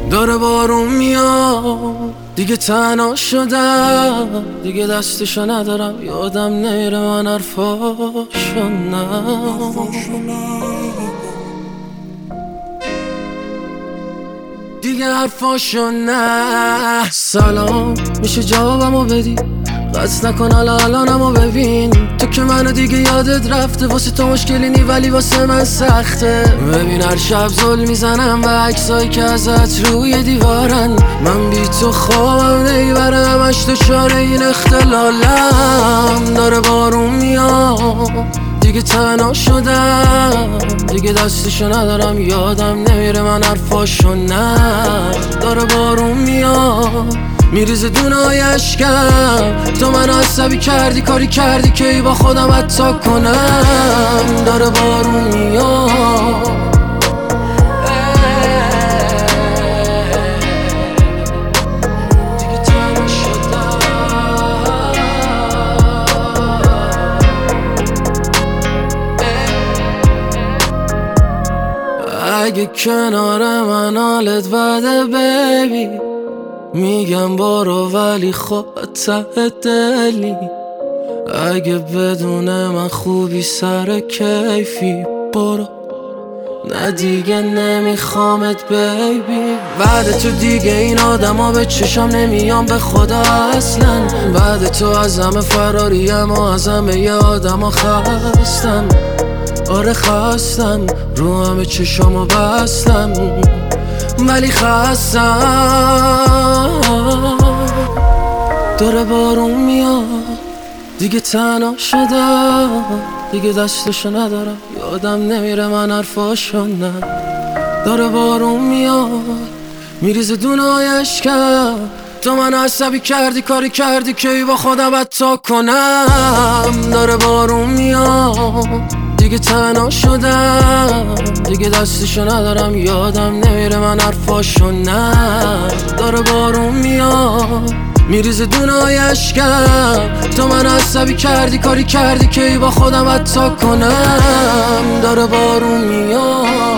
داره بارون میاد، دیگه تنها شدم، دیگه دستشو ندارم، یادم نمیره من حرفاشو نه. دیگه حرفاشو نه. سلام، میشه جوابمو بدی؟ قصد نکن الانمو ببین، تو که منو دیگه یادت رفته، واسه تو مشکلی نی ولی واسه من سخته. ببین هر شب زل میزنم و عکسایی که ازت روی دیوارن، من بی تو خوابم نمیبره، همش دچار این اختلالم. داره بارون میاد، دیگه تنها شدم، دیگه دستشو ندارم، یادم نمیره من حرفاشو نه. داره بارون میاد، میریزه دونای اشکم، تو منو عصبی کردی، کاری کردی که ای با خودم حتی کنم. داره بارون میاد، دیگه تنها شدم. اگه کنار من حالت بده بیبی، میگم برو ولی خب ته دلی. اگه بدون من خوبی سر کیفی برو، نه دیگه نمیخوامت بیبی. بعد تو دیگه این آدما به چشم نمیام به خدا اصلا، بعد تو از همه فراریم و از همه ی آدما خستم. آره خستم، رو همه چشامو بستم ولی خستم. داره بارون میاد، دیگه تنها شدم، دیگه دستشو ندارم، یادم نمیره من حرفاشو نه. داره بارون میاد، میریزه دونای اشکم، تو منو عصبی کردی، کاری کردی که ای با خودم حتی کنم. داره بارون میاد، دیگه تنها شدم، دیگه دستشو ندارم، یادم نمیره من حرفاشو نه. داره بارون میاد، میریزه دونای اشکم، تو منو عصبی کردی، کاری کردی که ای با خودم حتی کنم. داره بارون میاد.